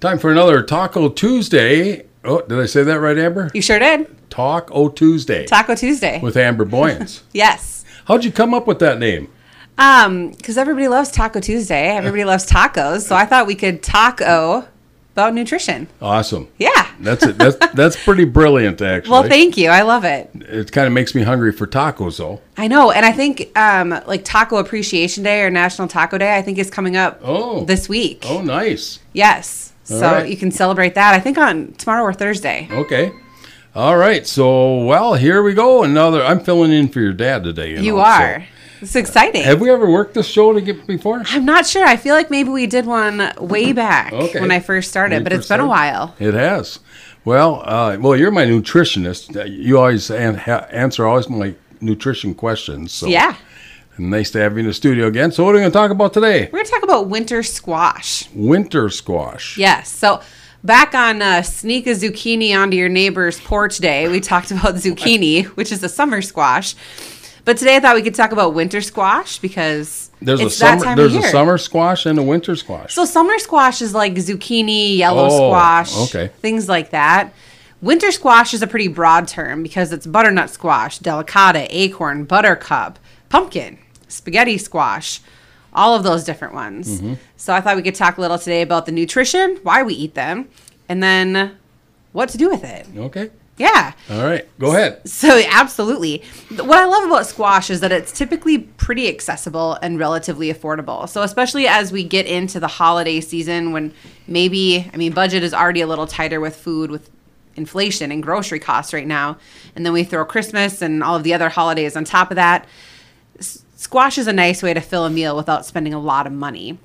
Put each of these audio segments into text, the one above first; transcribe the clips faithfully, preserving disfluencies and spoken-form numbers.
Time for another Taco Tuesday. Oh, did I say that right, Amber? You sure did. Taco Tuesday. Taco Tuesday. With Amber Boyens. Yes. How'd you come up with that name? Um, because everybody loves Taco Tuesday. Everybody loves tacos. So I thought we could taco about nutrition. Awesome. Yeah. That's it. That's that's pretty brilliant, actually. Well, thank you. I love it. It kind of makes me hungry for tacos, though. I know, and I think um, like Taco Appreciation Day or National Taco Day, I think is coming up Oh. this week. Oh, nice. Yes. All So right. you can celebrate that. I think on tomorrow or Thursday. Okay. All right. So, well, here we go. Another. I'm filling in for your dad today. You, You know, are. so- It's exciting. Have we ever worked this show to get before? I'm not sure. I feel like maybe we did one way back Okay. when I first started, When you but it's first been a started? while. It has. Well, uh, well, you're my nutritionist. Uh, You always an- ha- answer always my nutrition questions. So Yeah. nice to have you in the studio again. So, what are we going to talk about today? We're going to talk about winter squash. Winter squash. Yes. So back on uh, Sneak a Zucchini Onto Your Neighbor's Porch Day, we talked about zucchini, which is a summer squash. But today I thought we could talk about winter squash because There's it's a that summer. time There's of a year. summer squash and a winter squash. So summer squash is like zucchini, yellow Oh, squash, okay. things like that. Winter squash is a pretty broad term because it's butternut squash, delicata, acorn, buttercup, pumpkin, spaghetti squash, all of those different ones. Mm-hmm. So I thought we could talk a little today about the nutrition, why we eat them, and then what to do with it. Okay. Yeah. All right. Go ahead. So absolutely. What I love about squash is that it's typically pretty accessible and relatively affordable. So especially as we get into the holiday season when maybe, I mean, budget is already a little tighter with food, with inflation and grocery costs right now. And then we throw Christmas and all of the other holidays on top of that. S- Squash is a nice way to fill a meal without spending a lot of money.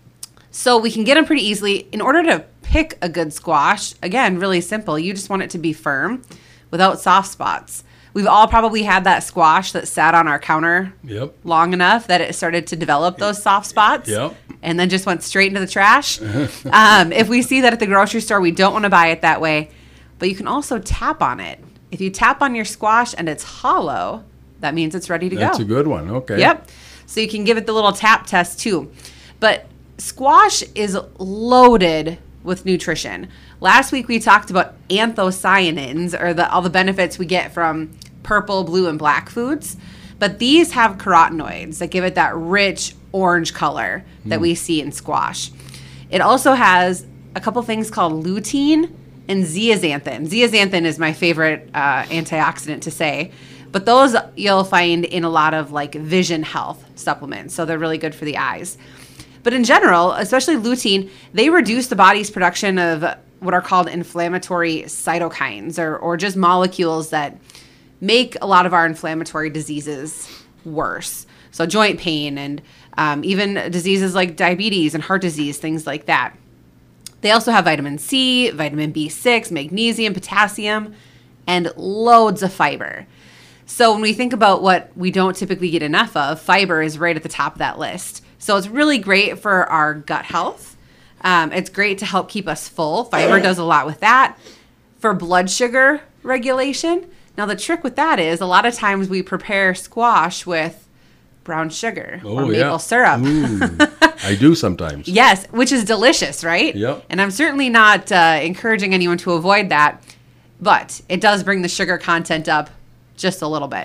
So we can get them pretty easily. In order to pick a good squash, again, really simple. You just want it to be firm without soft spots. We've all probably had that squash that sat on our counter Yep. long enough that it started to develop those soft spots Yep. and then just went straight into the trash. um, if we see that at the grocery store, we don't want to buy it that way. But you can also tap on it. If you tap on your squash and it's hollow, that means it's ready to That's go. a good one. Okay. Yep. So you can give it the little tap test too. But squash is loaded with nutrition. Last week we talked about anthocyanins, or the, all the benefits we get from purple, blue, and black foods. But these have carotenoids that give it that rich orange color that we see in squash. It also has a couple things called lutein and zeaxanthin. Zeaxanthin is my favorite uh, antioxidant to say. But those you'll find in a lot of like vision health supplements. So they're really good for the eyes. But in general, especially lutein, they reduce the body's production of what are called inflammatory cytokines, or, or just molecules that make a lot of our inflammatory diseases worse. So joint pain and um, even diseases like diabetes and heart disease, things like that. They also have vitamin C, vitamin B six, magnesium, potassium, and loads of fiber. So when we think about what we don't typically get enough of, fiber is right at the top of that list. So it's really great for our gut health. Um, it's great to help keep us full. Fiber does a lot with that. For blood sugar regulation. Now the trick with that is a lot of times we prepare squash with brown sugar or Oh, maple yeah. syrup. Ooh, I do sometimes. Yes, which is delicious, right? Yep. And I'm certainly not uh, encouraging anyone to avoid that, but it does bring the sugar content up just a little bit.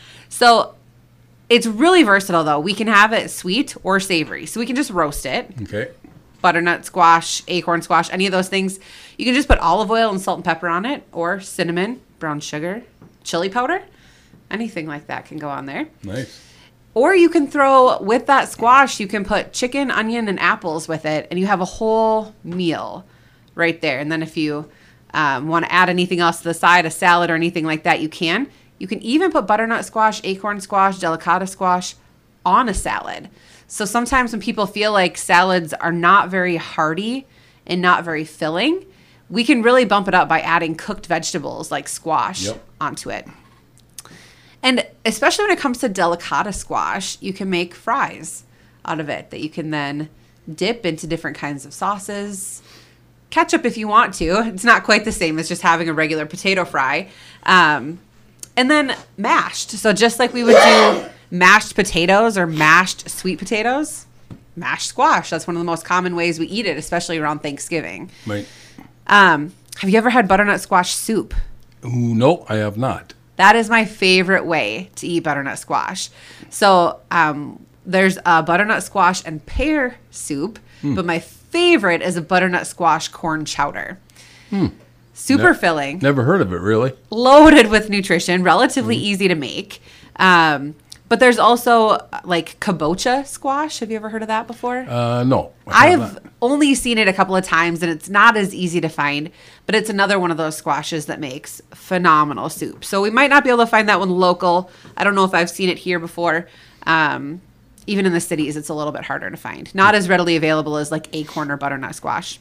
So it's really versatile, though. We can have it sweet or savory. So we can just roast it. Okay. Butternut squash, acorn squash, any of those things. You can just put olive oil and salt and pepper on it, or cinnamon, brown sugar, chili powder. Anything like that can go on there. Nice. Or you can throw, with that squash, you can put chicken, onion, and apples with it, and you have a whole meal right there. And then if you um, want to add anything else to the side, a salad or anything like that, you can. You can even put butternut squash, acorn squash, delicata squash on a salad. So sometimes when people feel like salads are not very hearty and not very filling, we can really bump it up by adding cooked vegetables like squash Yep. onto it. And especially when it comes to delicata squash, you can make fries out of it that you can then dip into different kinds of sauces. Ketchup if you want to. It's not quite the same as just having a regular potato fry. Um, and then mashed. So just like we would do mashed potatoes or mashed sweet potatoes, mashed squash. That's one of the most common ways we eat it, especially around Thanksgiving. Right. Um, have you ever had butternut squash soup? Ooh, no, I have not. That is my favorite way to eat butternut squash. So um, there's a butternut squash and pear soup, Hmm. but my favorite is a butternut squash corn chowder. Super Ne- filling, Never heard of it, really. loaded with nutrition, relatively Hmm. easy to make. Um, but there's also uh, like kabocha squash. Have you ever heard of that before? Uh, no. I have I've not. only seen it a couple of times, and it's not as easy to find, but it's another one of those squashes that makes phenomenal soup. So we might not be able to find that one local. I don't know if I've seen it here before. Um, even in the cities, it's a little bit harder to find. Not as readily available as like acorn or butternut squash.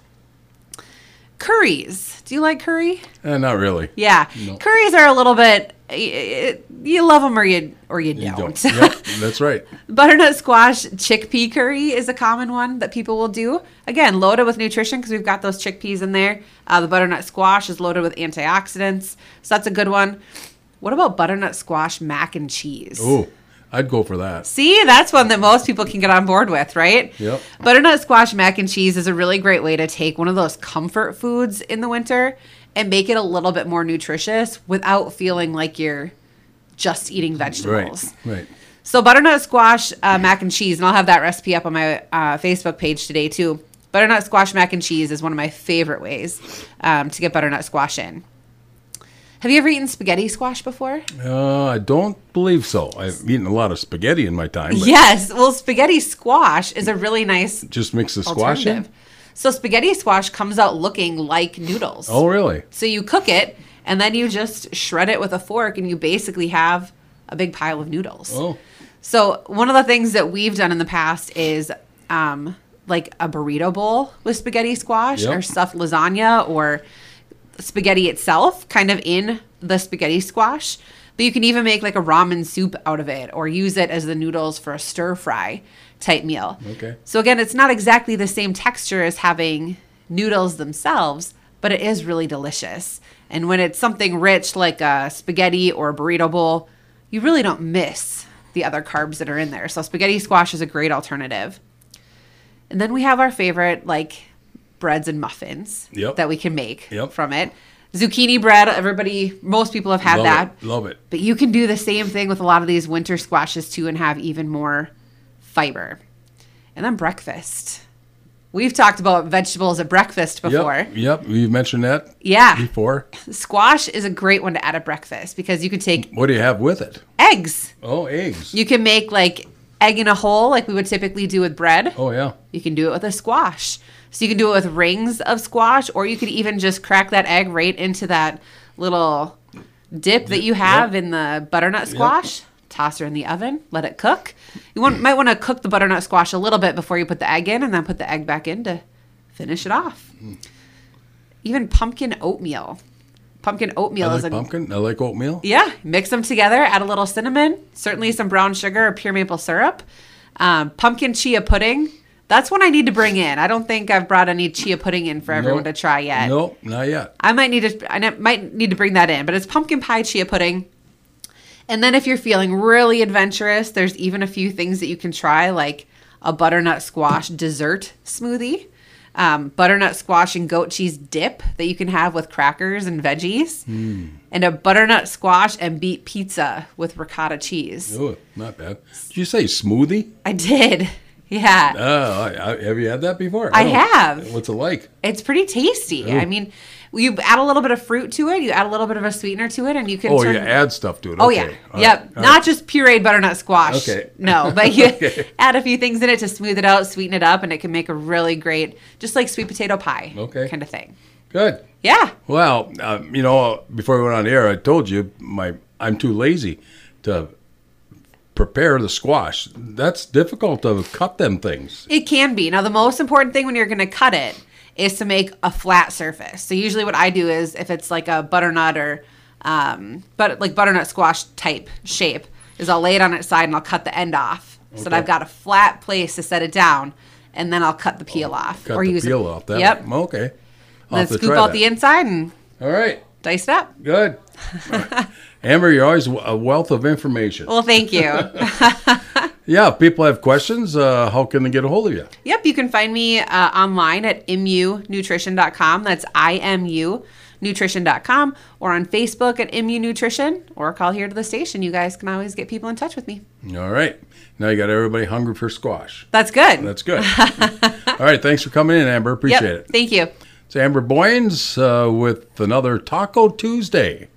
Curries. Do you like curry? Eh, not really. Yeah. No. Curries are a little bit, y- y- you love them or you, or you, You don't. don't. Yep, that's right. Butternut squash chickpea curry is a common one that people will do. Again, loaded with nutrition because we've got those chickpeas in there. Uh, the butternut squash is loaded with antioxidants. So that's a good one. What about butternut squash mac and cheese? Ooh, I'd go for that. See, that's one that most people can get on board with, right? Yep. Butternut squash mac and cheese is a really great way to take one of those comfort foods in the winter and make it a little bit more nutritious without feeling like you're just eating vegetables. Right, right. So butternut squash uh, mac and cheese, and I'll have that recipe up on my uh, Facebook page today too. Butternut squash mac and cheese is one of my favorite ways um, to get butternut squash in. Have you ever eaten spaghetti squash before? Uh, I don't believe so. I've eaten a lot of spaghetti in my time, but Yes. Well, spaghetti squash is a really nice just mix the squash in. alternative. So spaghetti squash comes out looking like noodles. Oh, really? So you cook it and then you just shred it with a fork and you basically have a big pile of noodles. Oh, So one of the things that we've done in the past is um, like a burrito bowl with spaghetti squash Yep. or stuffed lasagna or spaghetti itself kind of in the spaghetti squash. But you can even make like a ramen soup out of it or use it as the noodles for a stir fry type meal. okay. So again, it's not exactly the same texture as having noodles themselves, but it is really delicious. And when it's something rich like a spaghetti or a burrito bowl, you really don't miss the other carbs that are in there. So spaghetti squash is a great alternative. And then we have our favorite like breads and muffins Yep. that we can make Yep. from it. Zucchini bread, everybody, most people have had Love that. it. Love it. But you can do the same thing with a lot of these winter squashes too and have even more fiber. And then breakfast. We've talked about vegetables at breakfast before. Yep. Yep. You've mentioned that Yeah. before. Squash is a great one to add at breakfast because you can take What do you have with it? eggs. Oh, eggs. You can make like egg in a hole like we would typically do with bread. Oh, yeah. You can do it with a squash. So you can do it with rings of squash, or you could even just crack that egg right into that little dip that you have in the butternut squash. Toss her in the oven, let it cook. You want, might want to cook the butternut squash a little bit before you put the egg in, and then put the egg back in to finish it off. Even pumpkin oatmeal. Pumpkin oatmeal I is like a pumpkin. I like oatmeal. yeah, mix them together, add a little cinnamon, certainly some brown sugar or pure maple syrup. Um, pumpkin chia pudding. That's one I need to bring in. I don't think I've brought any chia pudding in for everyone No. to try yet. No, not yet. I might need to I ne- might need to bring that in, but it's pumpkin pie chia pudding. And then if you're feeling really adventurous, there's even a few things that you can try, like a butternut squash dessert smoothie, um, butternut squash and goat cheese dip that you can have with crackers and veggies, and a butternut squash and beet pizza with ricotta cheese. Oh, not bad. Did you say smoothie? I did. Yeah. Oh, I, I, have you had that before? I don't- have. What's it like? It's pretty tasty. I mean, you add a little bit of fruit to it, you add a little bit of a sweetener to it, and you can Oh, turn... you add stuff to it. Oh, Okay. yeah. All Yep. right. All Not right. just pureed butternut squash. Okay. No, but you Okay. add a few things in it to smooth it out, sweeten it up, and it can make a really great, just like sweet potato pie Okay. kind of thing. Good. Yeah. Well, uh, you know, before we went on the air, I told you my I'm too lazy to prepare the squash. That's difficult to cut them things. It can be. Now, the most important thing when you're going to cut it is to make a flat surface. So usually what I do is if it's like a butternut or um, but like butternut squash type shape is I'll lay it on its side and I'll cut the end off so that Okay. I've got a flat place to set it down, and then I'll cut the peel off Cut or the use peel it. off that. Yep. Okay. I'll Then have to scoop try out that. the inside and All right. dice it up. Good. Amber, you're always a wealth of information. Well, thank you. Yeah, if people have questions, uh, how can they get a hold of you? Yep, you can find me uh, online at I M U nutrition dot com. That's I M U nutrition dot com, or on Facebook at I M U Nutrition, or call here to the station. You guys can always get people in touch with me. All right. Now you got everybody hungry for squash. That's good. That's good. All right. Thanks for coming in, Amber. Appreciate Yep, it. thank you. It's Amber Boyens uh, with another Taco Tuesday.